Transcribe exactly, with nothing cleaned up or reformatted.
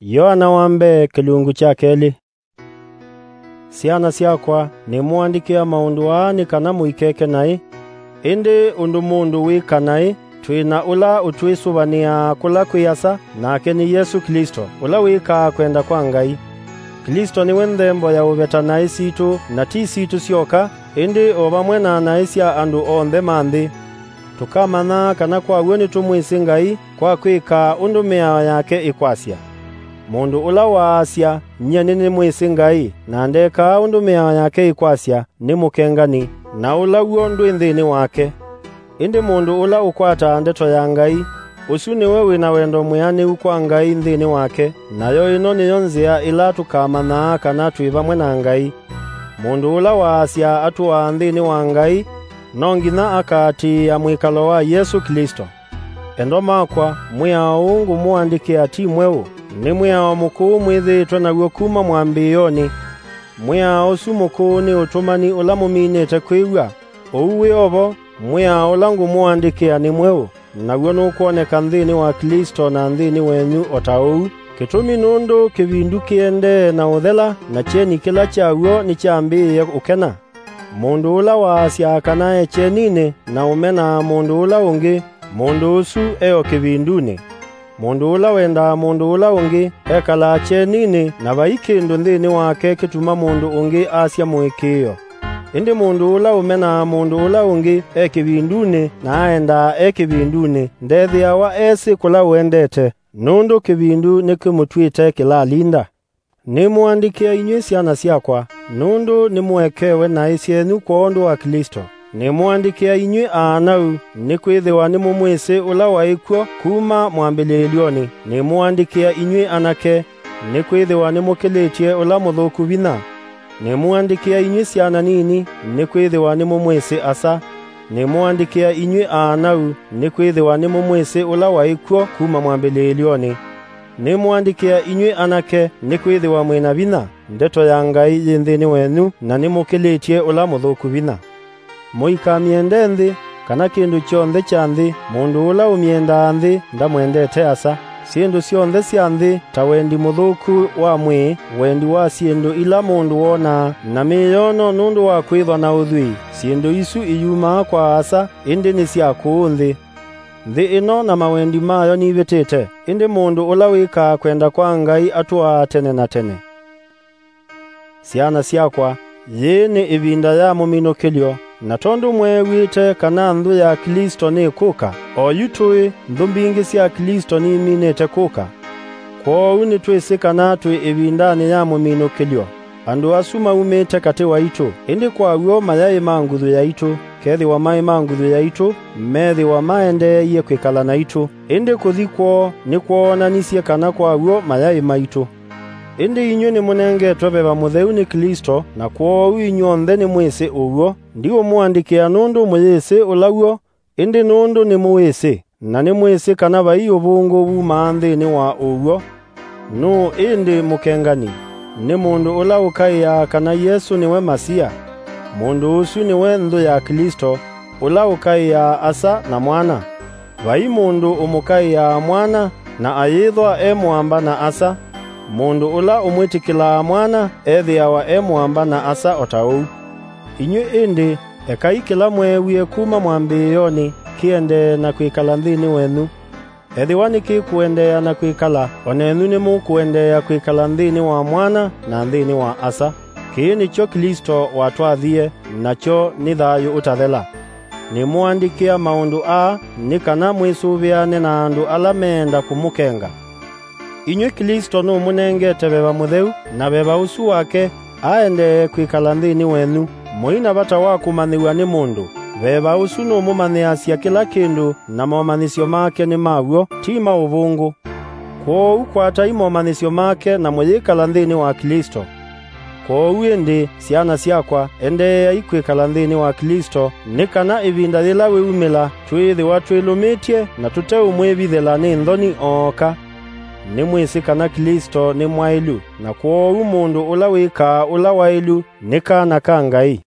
Yohana wambe kilungu cha keli. Siana siakwa ni muandikia maundu waani kana muikeke nai. Indi undu mundu wika nai. Tuina ula utwisubania kula kuyasa na keni Yesu Kristo. Ula wika kwenda kwa Ngai. Kristo ni wendembo ya uveta nai situ na ti situ sioka. Indi obamwe na naisia andu ondhe mandi. Tukamana kana kwa weni tumwisi Ngai kwa kwika undu mea yake ikwasya. Mundu ula waasya nyeni ni mwisi Ngai na ndeka undu mea yake ikwasya ni mukengani na ula uondu indhini wake. Indi mundu ula ukwata ndeto ya Ngai usu ni wewe na wendo muyani ukwa Ngai indhini wake na yo ino ni yonzia ila tukamana kana tuivamwe na Ngai. Mundu ula waasya atuwa indhini wa Ngai nongina akati ya mwikalo wa Yesu Kristo. Endo makwa mwia ungu muandike ati mweu ni mwia mukuu mwithitwe na kuma mwambiyoni. Mwia usu mukuu ni utumani ula muminite kwiwa. Uwe obo mwia ulangu muandike ni mweu na guonu kuoneka nthini wa Kristo na nthini wenyu otau. Kitumi nundu kivindu kiende na uthela na cheni kila chauo ni chambiye ukena. Mundu ula waasya kana echenine na umena mundu ula ungi, mundu usu eo kivindune. Mundu ula wenda mundu ula ungi ekala chenine na vaikindu nthini wake kituma mundu ungi asya muikiyo. Indi mundu ula umena mundu ula ungi ekivindune na aenda ekivindune ndethia wa esi kula wendete. Nundu kivindu nikimutwite kila linda. Ni muandikia inywe siana siakwa, nundu ni muekewe na isienu kwa ondo wa Kristo. Ni muandikia inywe aanau, ni kwithiwa ni mumwisi ula waikwo kuma mwambililioni. Ni muandikia inywe anake, ni kwithiwa ni mukilitie ula muthuku vina. Ni muandikia inywe siana nini, ni kwithiwa ni mumwisi asa. Ni muandikia inywe aanau, ni kwithiwa ni mumwisi ula waikwo kuma mwambililioni. Ni muandikia inywe anake ni kwithiwa mwina vina ndeto ya Ngai yinthini wenu na ni mukilitie ula muthuku vina. Muikamie nthi kana kindu chonthe cha nthi mundu ula umienda nthi ndamwendete asa. Sindu sionthe cia nthi ta wendi muthuku wa mwi wendi wa sindu ila mundu wona na miyono nundu wa kwithwa na uthui. Sindu isu iyuma kwa asa indi ni cia kuu nthi. Nthi ino na mawendi mayo ni vitete. Indi mundu ula wika kwenda kwa Ngai atuwa tene na tene. Siana siakwa, ye ni ivinda ya muminukilyo, na tondu mwe wite kana nthu ya Kristo ni kuka. O yutui nthu mbingi sia Kristo ni minite kuka. Kwa uni twisi kana tui ivindani ya muminukilyo. Andu asuma umete kati wa itu. Indi kwa uo mayai manguthu ya itu. Kethi wa mai manguthu ya itu, methi wa maende iye kwikala na itu. Indi kuthikwo ni kuona nisie kana kwa uo mayai maitu. Indi inyu ni munengetwe beba mutheu ni Kristo na kwa uo inyu nthe ni mwisi uo. Ndiwo muandikia nundu mwisi ulauo, indi nundu ni mwisi. Na ni mwisi kana bai ubungu wuma nthini wa uo. Nu indi mukengani. Ni mundu ula ukaiya kana Yesu niwe Masia. Mundu usu niwe nthu ya Kristo ula ukaiya asa na mwana. Vai mundu umukaiya mwana na ayithwa e muamba na asa. Mundu ula umwitikila mwana ethiawa e muamba na asa otau. Inyu indi ekaikila mwewie kuma mwambiyoni kiende na kwikala nthini wenu. Ethiwa ni kikuendea na kwikala onenu ni mukuendea kwikala nthini wa mwana na nthini wa asa. Kii nicho Kristo watwathie nacho ni thayu utathela. Ni muandikia maundu a ni kana mwisuviane na andu ala meenda kumukenga. Inywe Kristo no munengete beba mutheu na beba usu wake aende kwikala nthini wenu. Muina bata wa kumanyiwa ni mundu. Beba usu no mumaniasya kila kindu na momanisyo make ni maguo ti mauvungu. Kwa ukwata imomanisyo make na muyikala nthini wa Kristo. Kwa uende siana siakwa ende ya ikwikala nthini wa Kristo ni kana ivinda lila weumila tuithi watu ilumitie na tute umwevithela ni nthoni oka. Ni mwisi kana Kristo ni mwailu na kwa umundu ula wika ula wailu ni kana ka Ngai.